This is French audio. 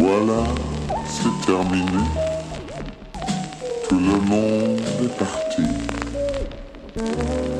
Voilà, c'est terminé. Tout le monde est parti.